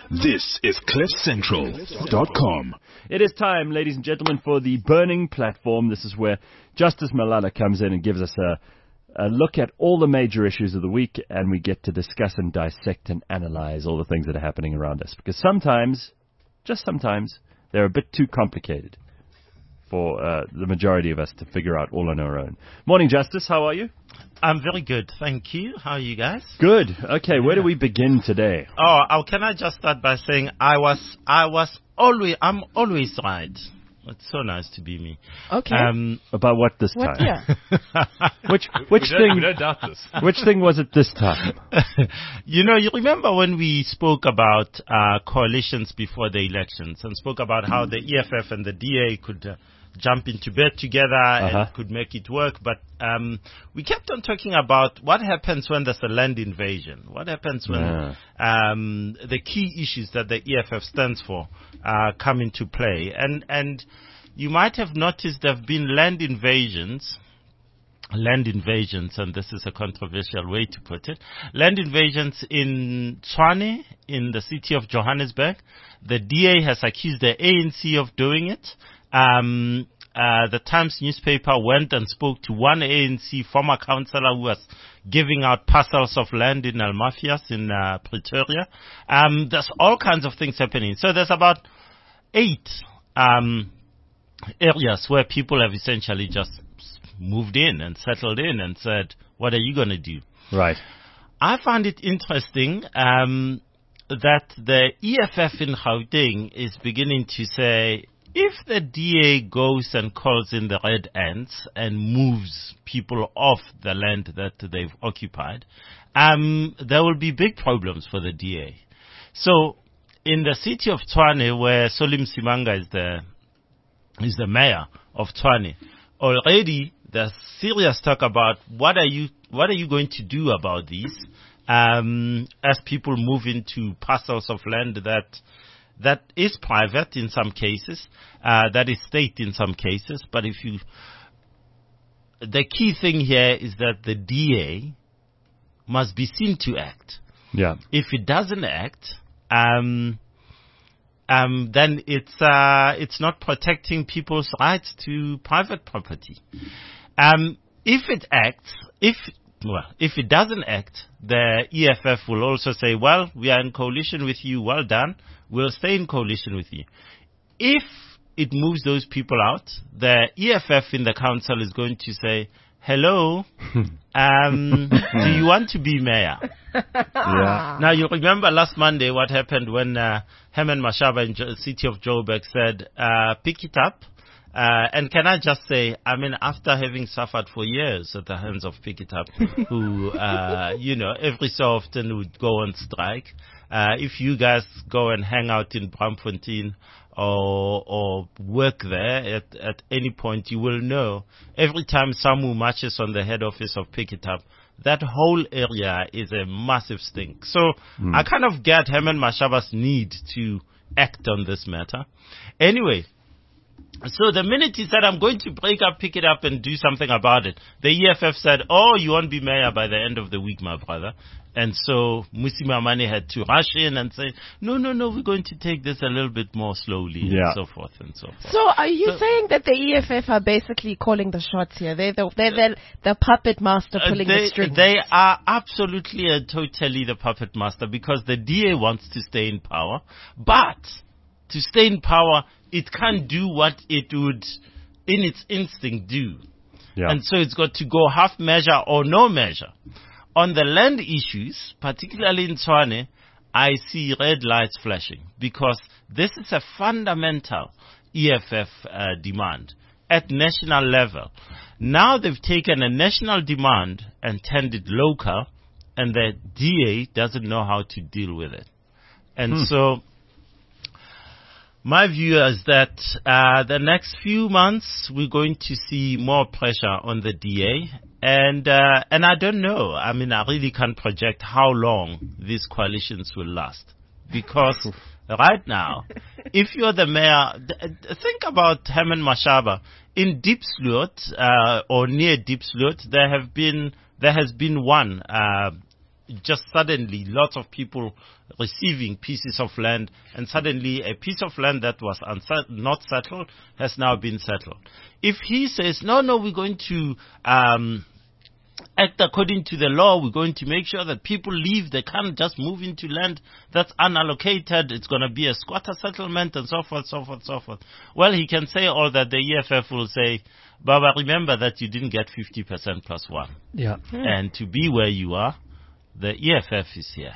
This is CliffCentral.com. It is time, ladies and gentlemen, for the Burning Platform. This is where Justice Malala comes in and gives us a look at all the major issues of the week, and we get to discuss and dissect and analyze all the things that are happening around us. Because sometimes, just sometimes, they're a bit too complicated for the majority of us to figure out all on our own. Morning, Justice. How are you? I'm very good, thank you. How are you guys? Good. Okay, where do we begin today? Oh, can I just start by saying I'm always right. It's so nice to be me. Okay. About what this time? What year? Which thing? We don't doubt this. Which thing was it this time? You remember when we spoke about coalitions before the elections and spoke about how the EFF and the DA could jump into bed together and could make it work, but we kept on talking about what happens when there's a land invasion. What happens when the key issues that the EFF stands for come into play. And you might have noticed there have been land invasions, and this is a controversial way to put it, land invasions in Tshwane, in the city of Johannesburg. The DA has accused the ANC of doing it. The Times newspaper went and spoke to one ANC former councillor who was giving out parcels of land in Almafias in Pretoria. There's all kinds of things happening. So there's about 8 areas where people have essentially just moved in and settled in and said, what are you going to do? Right. I find it interesting that the EFF in Gauteng is beginning to say, if the DA goes and calls in the red ants and moves people off the land that they've occupied, there will be big problems for the DA. So in the city of Tshwane, where Solim Simanga is the mayor of Tshwane, already there's serious talk about what are you going to do about these as people move into parcels of land that is private in some cases, that is state in some cases. But the key thing here is that the DA must be seen to act. Yeah. If it doesn't act, then it's not protecting people's rights to private property. If it doesn't act, the EFF will also say, well, we are in coalition with you, well done, we'll stay in coalition with you. If it moves those people out, the EFF in the council is going to say, hello, do you want to be mayor? Yeah. Now, you remember last Monday what happened when Herman Mashaba in the city of Joburg said, pick it up. And can I just say, after having suffered for years at the hands of Pick It Up, who, every so often would go on strike, if you guys go and hang out in Braamfontein or work there at any point, you will know every time Samu marches on the head office of Pick It Up, that whole area is a massive stink. So I kind of get Herman Mashaba's need to act on this matter. Anyway, so the minute he said, I'm going to break up, Pick It Up, and do something about it, the EFF said, oh, you won't be mayor by the end of the week, my brother. And so Mmusi Maimane had to rush in and say, no, we're going to take this a little bit more slowly, and so forth and so forth. So are you saying that the EFF are basically calling the shots here? They're the puppet master pulling the strings? They are absolutely and totally the puppet master, because the DA wants to stay in power, but to stay in power, it can't do what it would, in its instinct, do. Yeah. And so it's got to go half measure or no measure. On the land issues, particularly in Tshwane, I see red lights flashing, because this is a fundamental EFF demand at national level. Now they've taken a national demand and turned it local, and the DA doesn't know how to deal with it. And so my view is that the next few months we're going to see more pressure on the DA, and I don't know. I really can't project how long these coalitions will last, because right now, if you're the mayor, think about Herman Mashaba in Diepsloot or near Diepsloot. There has been one just suddenly lots of people receiving pieces of land, and suddenly a piece of land that was not settled has now been settled. If he says, no, we're going to act according to the law, we're going to make sure that people leave, they can't just move into land that's unallocated, it's going to be a squatter settlement, and so forth. Well, he can say all that. The EFF will say, Baba, remember that you didn't get 50% plus one. Yeah. And to be where you are, the EFF is here.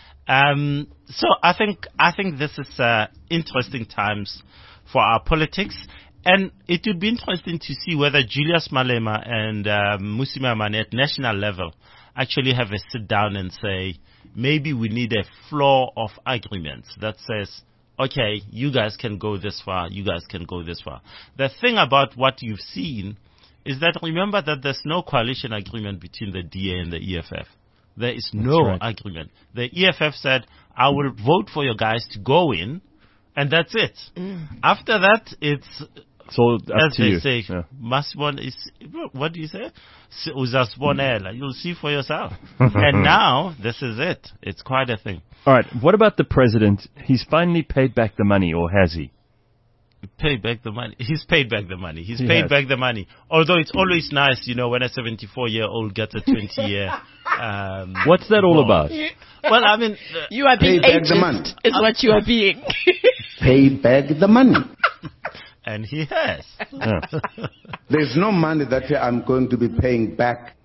So I think this is interesting times for our politics. And it would be interesting to see whether Julius Malema and Mmusi Maimane at national level actually have a sit down and say, maybe we need a floor of agreements that says, okay, you guys can go this far, you guys can go this far. The thing about what you've seen is that remember that there's no coalition agreement between the DA and the EFF. There is no agreement. The EFF said, I will vote for your guys to go in, and that's it. After that, it's So up as to they you. say, Yeah. Masbon is, what do you say? Uzasbonela. You'll see for yourself. And now, this is it. It's quite a thing. All right. What about the president? He's finally paid back the money, or has he? Pay back the money. He's paid back the money. He's He paid has. back the money. Although it's always nice, when a 74-year-old gets a 20-year. What's that all about? Well, I mean, You are being Pay back the money. ageist, is what you are being. Pay back the money. and he has. Yeah. There's no money that I'm going to be paying back.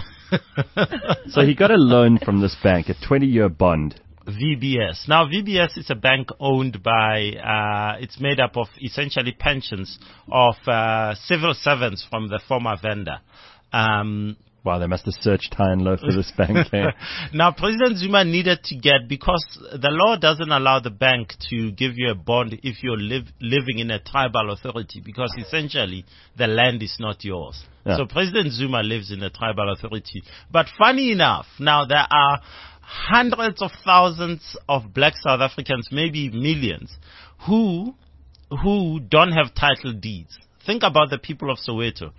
So he got a loan from this bank, a 20-year bond. VBS. Now, VBS is a bank owned by, it's made up of essentially pensions of civil servants from the former vendor. Wow, they must have searched high and low for this bank. Eh? Now, President Zuma needed to get, because the law doesn't allow the bank to give you a bond if you're living in a tribal authority, because essentially the land is not yours. Yeah. So President Zuma lives in a tribal authority. But funny enough, now there are hundreds of thousands of black South Africans, maybe millions, who don't have title deeds. Think about the people of Soweto.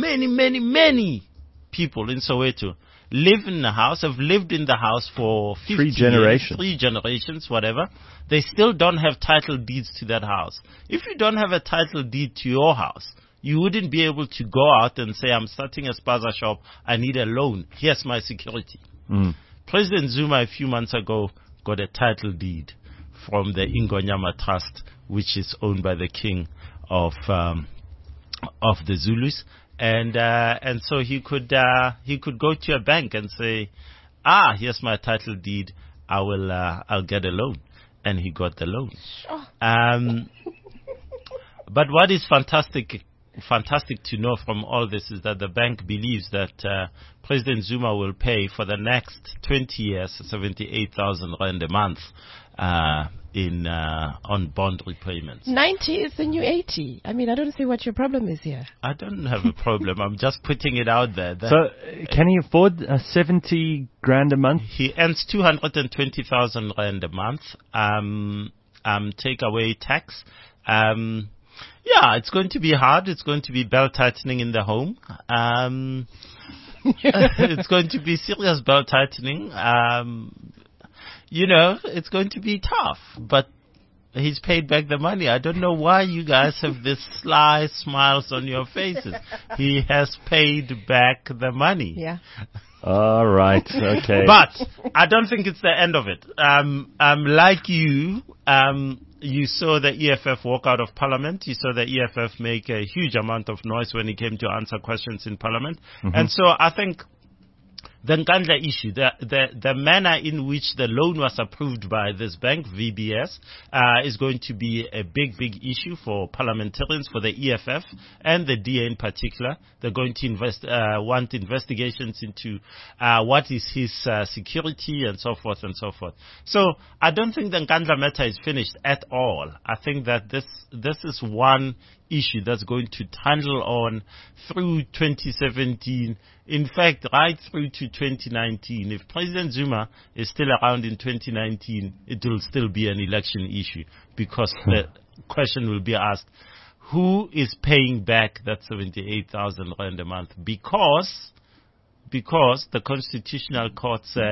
Many people in Soweto live in the house, have lived in the house for 50 3 generations. years, 3 generations, whatever. They still don't have title deeds to that house. If you don't have a title deed to your house, you wouldn't be able to go out and say, I'm starting a spaza shop, I need a loan, here's my security. President Zuma a few months ago got a title deed from the Ingonyama Trust, which is owned by the king of the Zulus, and so he could go to a bank and say, here's my title deed, I'll get a loan, and he got the loan. But what is fantastic to know from all this is that the bank believes that President Zuma will pay for the next 20 years 78,000 rand a month on bond repayments. 90 is the new 80. I mean, I don't see what your problem is here. I don't have a problem. I'm just putting it out there. That So can he afford 70 grand a month? he earns 220,000 rand a month. Take away tax. Yeah, it's going to be hard. It's going to be belt tightening in the home. It's going to be serious belt tightening. It's going to be tough, but he's paid back the money. I don't know why you guys have this sly smiles on your faces. He has paid back the money. Yeah. All right. Okay. But I don't think it's the end of it. Like you, you saw the EFF walk out of Parliament. You saw the EFF make a huge amount of noise when it came to answer questions in Parliament. And so I think the Nkandla issue, the manner in which the loan was approved by this bank, VBS, is going to be a big issue for parliamentarians, for the EFF and the DA in particular. They're going to want investigations into what is his security and so forth and so forth. So I don't think the Nkandla matter is finished at all. I think that this is one issue that's going to trundle on through 2017, in fact, right through to 2019. If President Zuma is still around in 2019, it will still be an election issue, because the question will be asked, who is paying back that 78,000 rand a month? Because the Constitutional Court said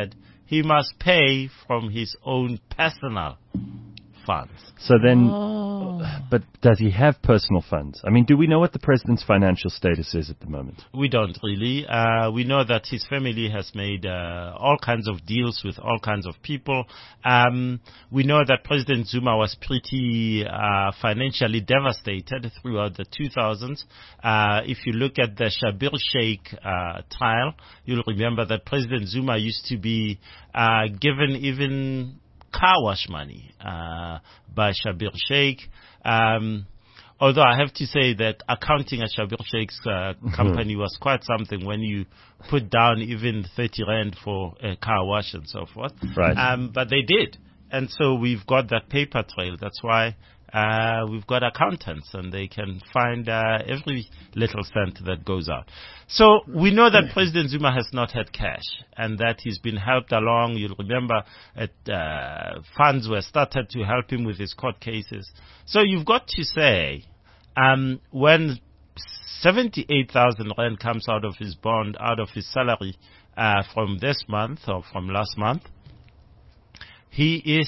he must pay from his own personal funds. So then, but does he have personal funds? I mean, do we know what the president's financial status is at the moment? We don't really. We know that his family has made all kinds of deals with all kinds of people. We know that President Zuma was pretty financially devastated throughout the 2000s. If you look at the Shabir Sheikh trial, you'll remember that President Zuma used to be given even car wash money by Shabir Sheikh. Although I have to say that accounting at Shabir Sheikh's company was quite something when you put down even 30 rand for a car wash and so forth. Right. But they did. And so we've got that paper trail. That's why we've got accountants, and they can find every little cent that goes out. So we know that President Zuma has not had cash, and that he's been helped along. You'll remember funds were started to help him with his court cases. So you've got to say, when 78,000 rand comes out of his bond, out of his salary from this month or from last month, he is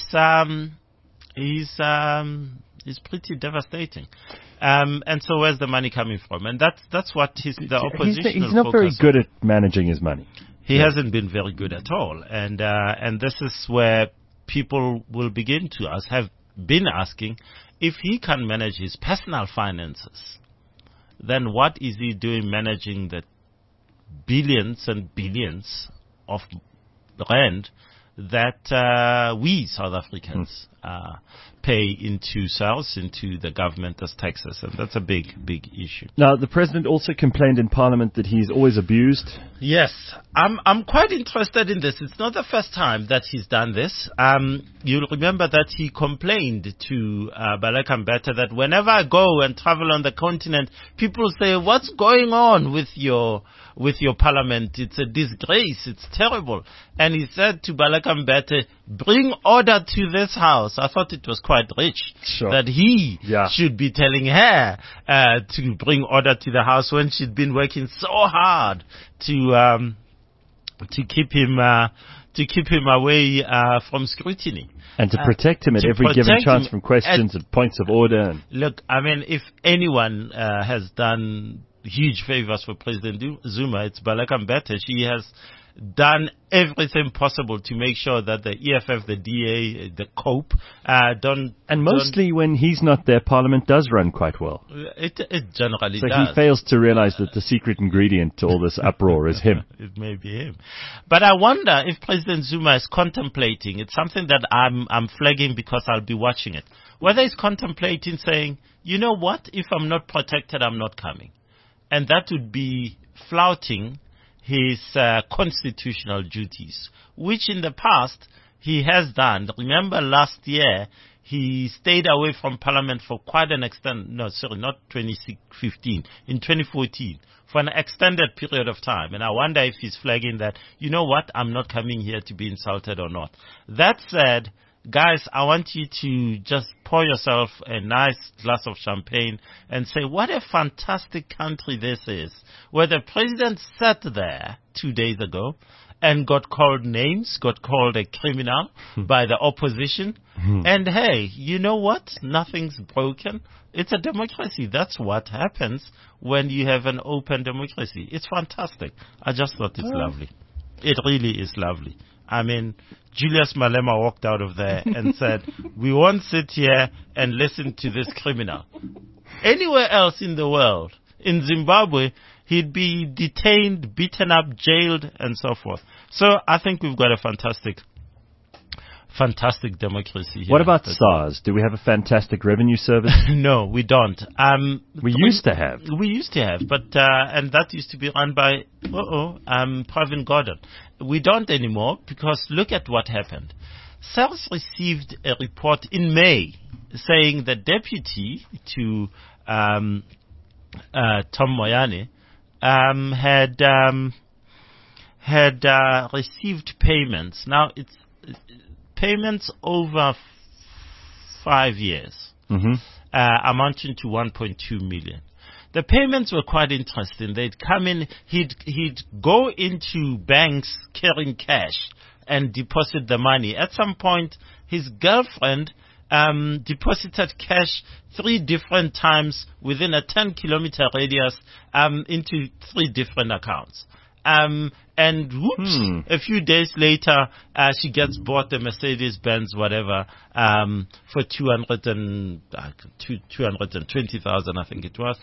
is pretty devastating. And so where's the money coming from? And that's what the opposition. He's not very good at managing his money. He hasn't been very good at all. And this is where people will begin to have been asking, if he can manage his personal finances, then what is he doing managing the billions and billions of rand that we South Africans pay into sales, into the government as taxes? And that's a big, big issue. Now, the president also complained in Parliament that he's always abused. Yes, I'm quite interested in this. It's not the first time that he's done this. You'll remember that he complained to Baleka Mbete that whenever I go and travel on the continent, people say, what's going on with your parliament? It's a disgrace. It's terrible. And he said to Baleka Mbete, bring order to this house. I thought it was quite rich that he should be telling her to bring order to the house when she'd been working so hard to keep him away from scrutiny. And to protect him at every given chance from questions and points of order. Look, I mean, if anyone has done huge favors for President Zuma, it's Baleka Mbete. She has done everything possible to make sure that the EFF, the DA, the COPE don't... And mostly when he's not there, Parliament does run quite well. It generally does. So he fails to realize that the secret ingredient to all this uproar is him. It may be him. But I wonder if President Zuma is contemplating, it's something that I'm flagging because I'll be watching it, whether he's contemplating saying, you know what, if I'm not protected, I'm not coming. And that would be flouting his constitutional duties, which in the past he has done. Remember last year, he stayed away from Parliament for quite an extent. No, sorry, not 2015, in 2014, for an extended period of time. And I wonder if he's flagging that, you know what, I'm not coming here to be insulted or not. That said, guys, I want you to just pour yourself a nice glass of champagne and say, what a fantastic country this is, where the president sat there 2 days ago and got called names, got called a criminal by the opposition. And hey, you know what? Nothing's broken. It's a democracy. That's what happens when you have an open democracy. It's fantastic. I just thought it's lovely. It really is lovely. I mean, Julius Malema walked out of there and said, we won't sit here and listen to this criminal. Anywhere else in the world, in Zimbabwe, he'd be detained, beaten up, jailed, and so forth. So I think we've got a fantastic democracy here. What about SARS? Do we have a fantastic revenue service? No, we don't. We used to have, but and that used to be run by Pravin Gordhan. We don't anymore because look at what happened. SARS received a report in May saying the deputy to Tom Moyane had received payments. Now it's payments over 5 years, amounting to 1.2 million. The payments were quite interesting. They'd come in, he'd go into banks carrying cash and deposit the money. At some point, his girlfriend deposited cash 3 different times within a 10-kilometer radius into 3 different accounts. And whoops, a few days later, she gets bought a Mercedes-Benz, whatever, for 220,000, I think it was.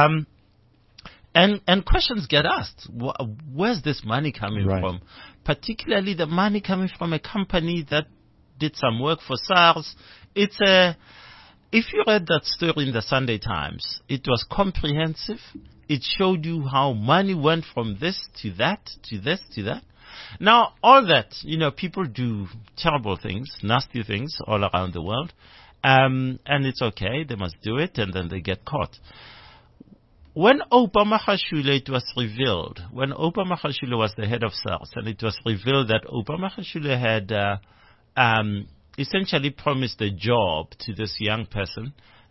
And questions get asked. Where's this money coming from? Particularly the money coming from a company that did some work for SARS. If you read that story in the Sunday Times, it was comprehensive. It showed you how money went from this to that, to this, to that. Now, all that, people do terrible things, nasty things all around the world. And it's okay. They must do it, and then they get caught. When Oupa Magashule, it was revealed, when Oupa Magashule was the head of SARS, and it was revealed that Oupa Magashule had essentially promised a job to this young person,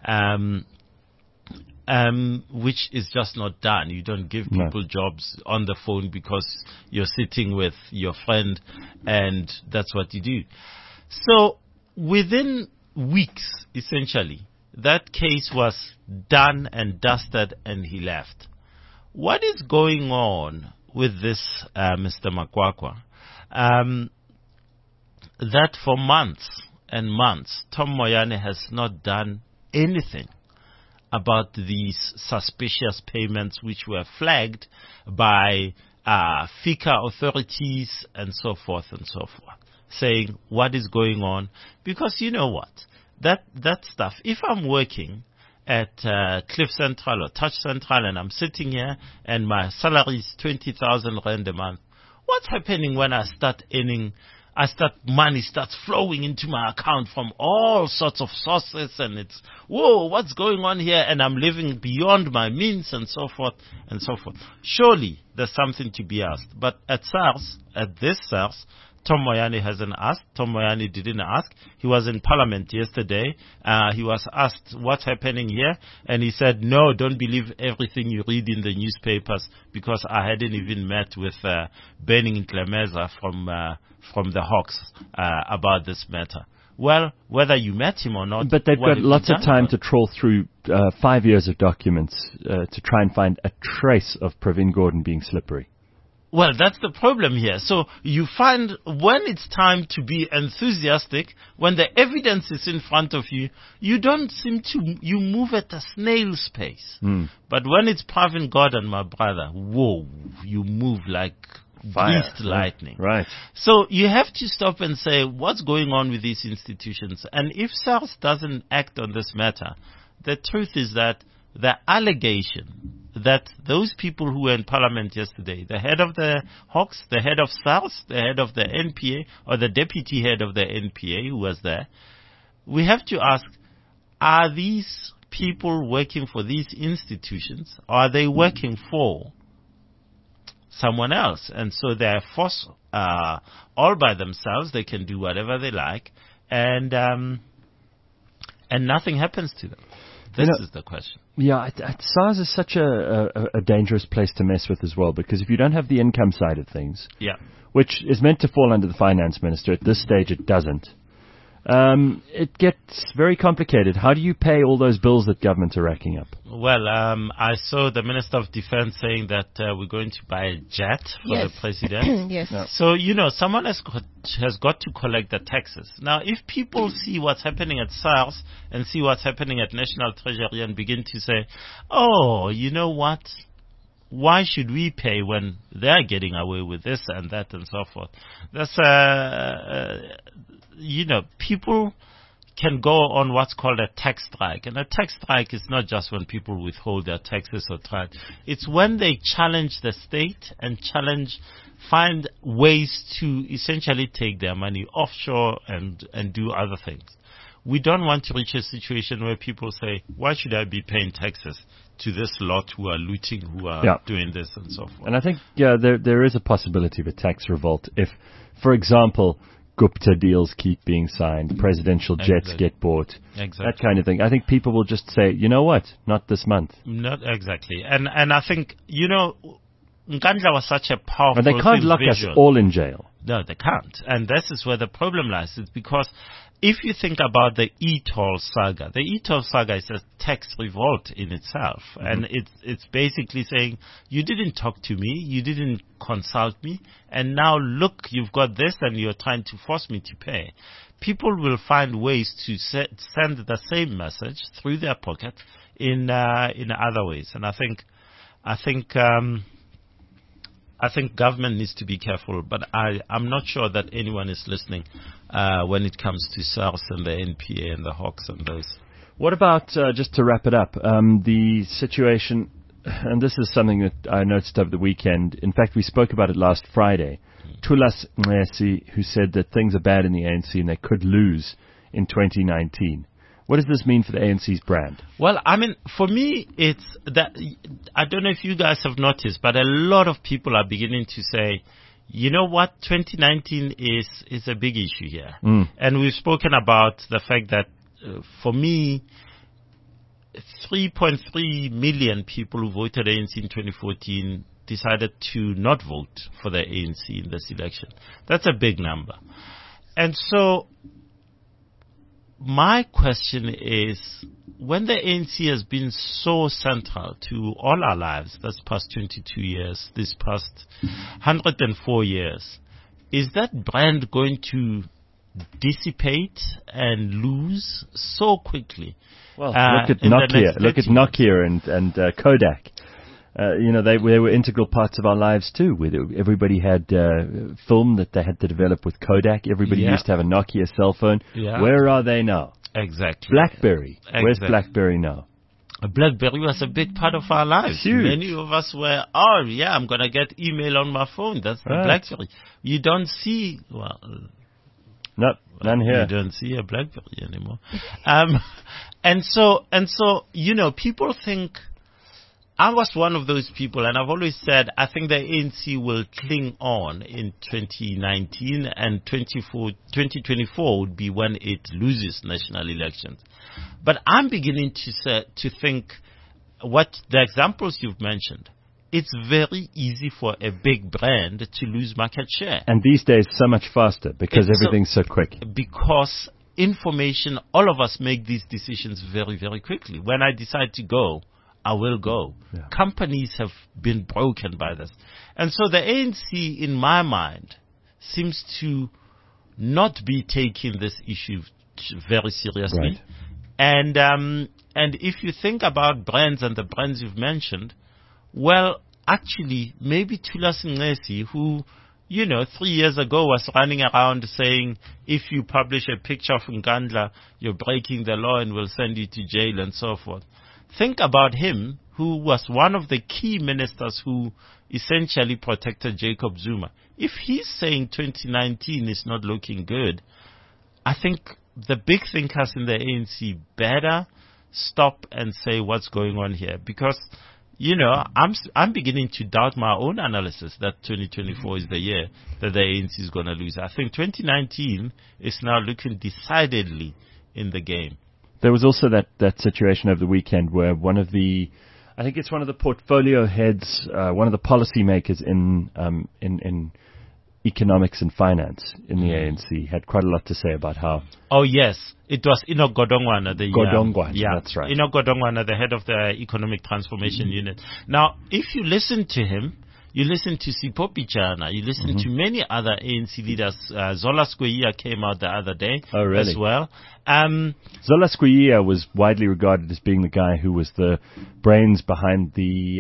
which is just not done. You don't give people jobs on the phone because you're sitting with your friend, and that's what you do. So within weeks, essentially, that case was done and dusted, and he left. What is going on with this Mr. Makwakwa? That for months and months, Tom Moyane has not done anything about these suspicious payments which were flagged by FICA authorities and so forth, saying what is going on. Because you know what? That stuff, if I'm working at Cliff Central or Touch Central and I'm sitting here and my salary is 20,000 rand a month, what's happening when money starts flowing into my account from all sorts of sources, and it's, whoa, what's going on here? And I'm living beyond my means, and so forth, and so forth. Surely there's something to be asked. But at this SARS, Tom Moyane hasn't asked. Tom Moyane didn't ask. He was in Parliament yesterday. He was asked what's happening here, and he said, no, don't believe everything you read in the newspapers, because I hadn't even met with Benning Nklemeza from the Hawks about this matter. Well, whether you met him or not... But they've got lots of time to trawl through 5 years of documents to try and find a trace of Pravin Gordhan being slippery. Well, that's the problem here. So you find when it's time to be enthusiastic, when the evidence is in front of you, you don't seem to, you move at a snail's pace. But when it's Pravin Gordhan, my brother, whoa, you move like greased lightning. Right. So you have to stop and say, what's going on with these institutions? And if SARS doesn't act on this matter, the truth is that the allegation that those people who were in Parliament yesterday, the head of the Hawks, the head of SARS, the head of the NPA, or the deputy head of the NPA who was there, we have to ask, are these people working for these institutions, or are they working for someone else? And so they're forced all by themselves. They can do whatever they like, and nothing happens to them. This is the question. Yeah, SARS is such a dangerous place to mess with as well, because if you don't have the income side of things, which is meant to fall under the finance minister, at this stage it doesn't, it gets very complicated. How do you pay all those bills that governments are racking up? Well, I saw the Minister of Defense saying that we're going to buy a jet for the president. Yes. No. So, someone has got to collect the taxes. Now, if people see what's happening at SARS and see what's happening at National Treasury and begin to say, oh, you know what? Why should we pay when they're getting away with this and that and so forth? That's, people can go on what's called a tax strike. And a tax strike is not just when people withhold their taxes or try. It's when they challenge the state and find ways to essentially take their money offshore and do other things. We don't want to reach a situation where people say, why should I be paying taxes to this lot who are looting, who are doing this and so forth? And I think, there is a possibility of a tax revolt if, for example, Gupta deals keep being signed, presidential jets get bought, that kind of thing. I think people will just say, you know what, not this month. Not exactly. And I think, Nkandla was such a powerful But they can't lock us all in jail. No, they can't. And this is where the problem lies. It's because if you think about the e-toll saga, the e-toll saga is a tax revolt in itself. Mm-hmm. And it's basically saying, you didn't talk to me, you didn't consult me, and now look, you've got this and you're trying to force me to pay. People will find ways to send the same message through their pocket in other ways. And I think government needs to be careful, but I'm not sure that anyone is listening when it comes to SARS and the NPA and the Hawks and those. What about, just to wrap it up, the situation, and this is something that I noticed over the weekend. In fact, we spoke about it last Friday. Thulas Nxesi, who said that things are bad in the ANC and they could lose in 2019. What does this mean for the ANC's brand? Well, I mean, for me, it's that, I don't know if you guys have noticed, but a lot of people are beginning to say, you know what, 2019 is a big issue here. Mm. And we've spoken about the fact that, for me, 3.3 million people who voted ANC in 2014 decided to not vote for the ANC in this election. That's a big number. And so my question is, when the ANC has been so central to all our lives, this past 22 years, this past 104 years, is that brand going to dissipate and lose so quickly? Well, look at Nokia. Look at Nokia and Kodak. They were integral parts of our lives too. Everybody had film that they had to develop with Kodak. Everybody used to have a Nokia cell phone. Yeah. Where are they now? Exactly. BlackBerry. Exactly. Where's BlackBerry now? BlackBerry was a big part of our lives. Huge. Many of us were, I'm going to get email on my phone. That's the BlackBerry. You don't see, none here. You don't see a BlackBerry anymore. And so, people think, I was one of those people, and I've always said I think the ANC will cling on in 2019, and 2024 would be when it loses national elections. But I'm beginning to think what the examples you've mentioned, it's very easy for a big brand to lose market share. And these days so much faster because everything's so quick. Because information, all of us make these decisions very, very quickly. When I decide to go, I will go. Yeah. Companies have been broken by this. And so the ANC, in my mind, seems to not be taking this issue very seriously. Right. And if you think about brands and the brands you've mentioned, well, actually, maybe Thulas Nxesi, who, 3 years ago was running around saying, if you publish a picture of Nkandla, you're breaking the law and we'll send you to jail and so forth. Think about him, who was one of the key ministers who essentially protected Jacob Zuma. If he's saying 2019 is not looking good, I think the big thinkers in the ANC better stop and say what's going on here. Because, I'm beginning to doubt my own analysis that 2024 is the year that the ANC is going to lose. I think 2019 is now looking decidedly in the game. There was also that situation over the weekend where one of the portfolio heads, one of the policymakers in economics and finance in the ANC had quite a lot to say about how. Oh yes, it was Enoch Godongwana. That's right. Enoch Godongwana, the head of the Economic Transformation Unit. Now, if you listen to him, you listen to Sipho Pichana, you listen to many other ANC leaders. Zola Skweyiya came out the other day as well. Zola Skweyiya was widely regarded as being the guy who was the brains behind the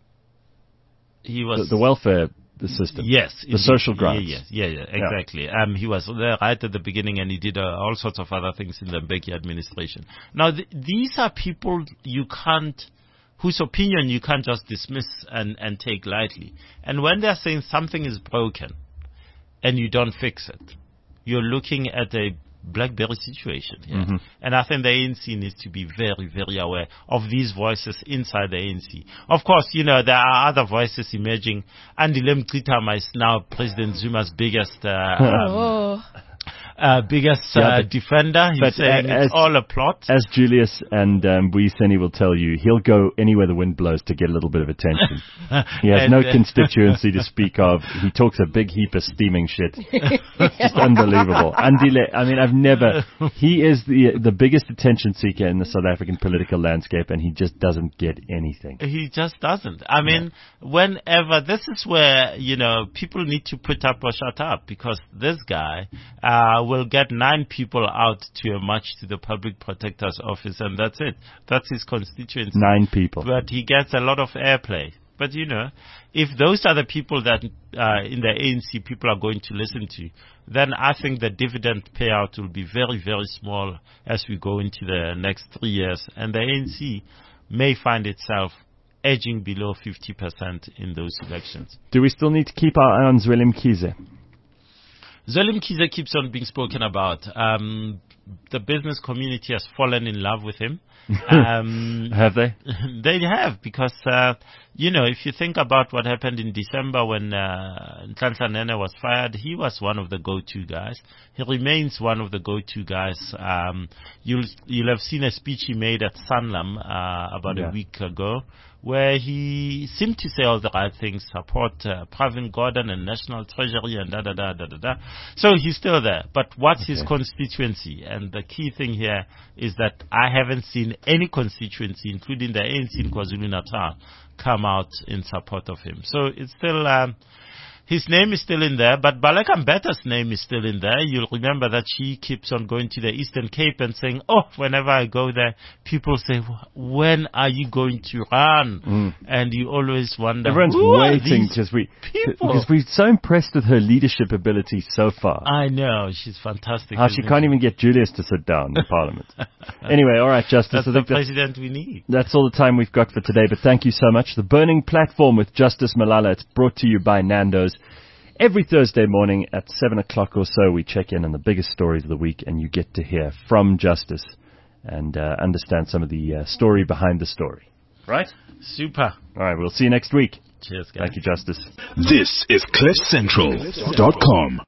welfare system. Yes. The social grants. Yeah, exactly. Yeah. He was there right at the beginning, and he did all sorts of other things in the Mbeki administration. Now, these are people whose opinion you can't just dismiss and take lightly. And when they're saying something is broken and you don't fix it, you're looking at a BlackBerry situation here. Mm-hmm. And I think the ANC needs to be very, very aware of these voices inside the ANC. Of course, there are other voices emerging. Andile Mchitama is now President Zuma's biggest biggest Yeah, defender. He's but saying it's all a plot. As Julius and Buiseni will tell you, he'll go anywhere the wind blows to get a little bit of attention. He has no constituency to speak of. He talks a big heap of steaming shit. It's just unbelievable. Andile, I mean, I've never... He is the biggest attention seeker in the South African political landscape, and he just doesn't get anything. He just doesn't. I mean, whenever... This is where, people need to put up or shut up, because this guy will get 9 people out to a march to the Public Protector's office, and that's it. That's his constituency. 9 people. But he gets a lot of airplay. But, if those are the people that in the ANC people are going to listen to, then I think the dividend payout will be very, very small as we go into the next 3 years. And the ANC may find itself edging below 50% in those elections. Do we still need to keep our eye on Zweli Mkhize? Zweli Mkhize keeps on being spoken about. The business community has fallen in love with him. Have they? They have, because, if you think about what happened in December when Nhlanhla Nene was fired, he was one of the go-to guys. He remains one of the go-to guys. You'll have seen a speech he made at Sanlam about a week ago, where he seemed to say all the right things, support Pravin Gordhan and National Treasury and da-da-da-da-da-da. So he's still there. But what's his constituency? And the key thing here is that I haven't seen any constituency, including the ANC in KwaZulu-Natal, come out in support of him. So it's still... his name is still in there, but Baleka Mbeta's name is still in there. You'll remember that she keeps on going to the Eastern Cape and saying, whenever I go there, people say, when are you going to run? And you always wonder, everyone's waiting because we're so impressed with her leadership ability so far. I know, she's fantastic. How she can't even get Julius to sit down in Parliament. Anyway, all right, Justice. That's the president we need. That's all the time we've got for today, but thank you so much. The Burning Platform with Justice Malala. It's brought to you by Nando's. Every Thursday morning at 7 o'clock or so, we check in on the biggest stories of the week, and you get to hear from Justice and understand some of the story behind the story. Right? Super. All right, we'll see you next week. Cheers, guys. Thank you, Justice. This is CliffCentral.com.